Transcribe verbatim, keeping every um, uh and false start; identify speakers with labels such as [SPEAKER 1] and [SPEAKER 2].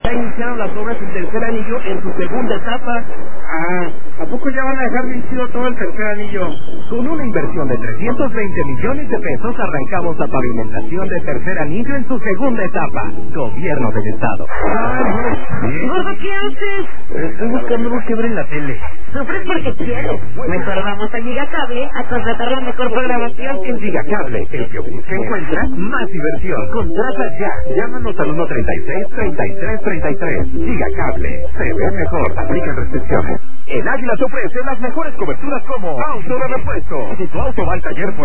[SPEAKER 1] Ya iniciaron las obras del tercer anillo en su segunda etapa.
[SPEAKER 2] Ah, ¿a poco ya van a dejar vencido todo el tercer anillo?
[SPEAKER 1] Con una inversión de trescientos veinte millones de pesos arrancamos la pavimentación del tercer anillo en su segunda etapa. Gobierno del Estado.
[SPEAKER 3] Gordo, ¿qué haces?
[SPEAKER 1] Estoy buscando algo que ver en la tele.
[SPEAKER 3] Sufres porque quieres. Mejor vamos a Gigacable a contratar la mejor programación.
[SPEAKER 1] En Gigacable, el que busca encuentra más diversión. Contrata ya. Llámanos al uno treinta y seis, treinta y tres treinta y tres. Gigacable. Se ve mejor. Aplica restricciones. El Águila te ofrece las mejores coberturas como auto de repuesto. Si tu auto va al taller por